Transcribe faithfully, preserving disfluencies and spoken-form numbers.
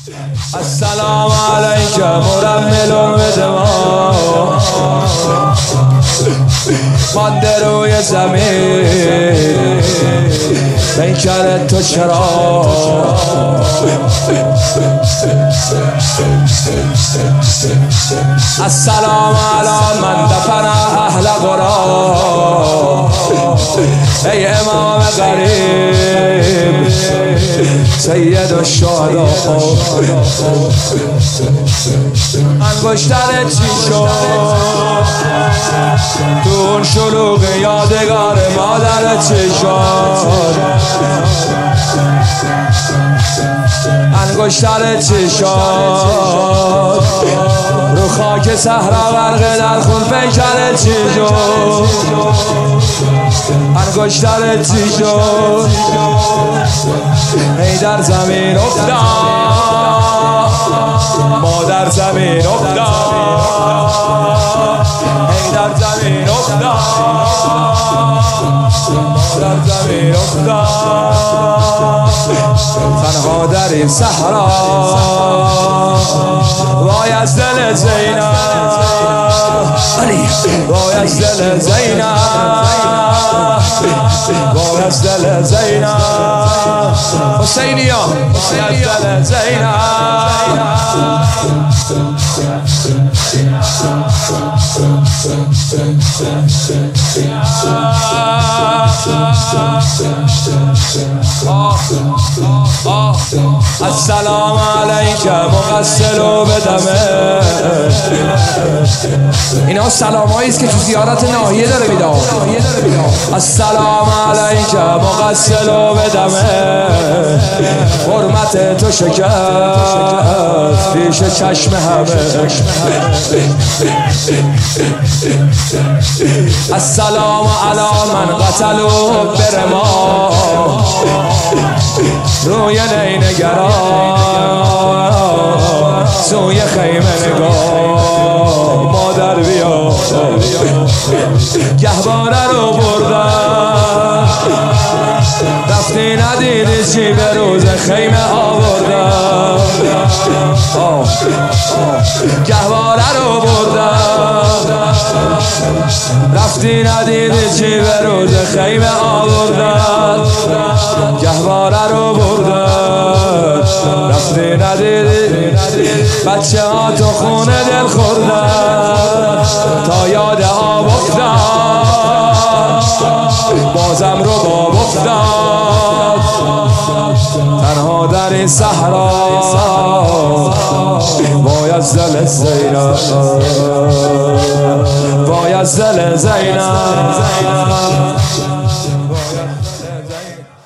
السلام علیک مرمل بدما مانده روی زمین پیکر تو چرا السلام علی من دفن اهل قرآن ای امام غریب سید الشهدا انگشتر چی شد تو اون شلوغ یادگار مادر چی شد انگشتر چی شد رو خاک صحرا غرق در خون پیکر چی شد انگشتر چی شد ای در زمین افتاد ما در زمین افتاد ای در زمین افتاد ما در زمین افتاد تنها در این صحرا وای از دل زینب وای از دل زینب وای از دل زینب حسینیا وای از دل زینب السلام علیک مغسل و بدمه اینا سلام هایی است که تو زیارت ناحیه داره میده. السلام علیک مغسل و بدمه حرمت تو شکست پیش چشم همه. السلام علی من قتلو برما روی نینگران سوی خیمه نگاه مادر بیا گهواره رو بردن رفتی ندیدی چی به روز خیمه آوردن گهواره رو بردن رفتی ندیدی چی به روز خیمه آوردن گهواره رو بردن رفتی ندیدی بچه ها تو خونه دل خوردن تا یاد آب افتاد بازم رو باب افتاد تنها در این صحرا وای از دل زینب وای از دل زینب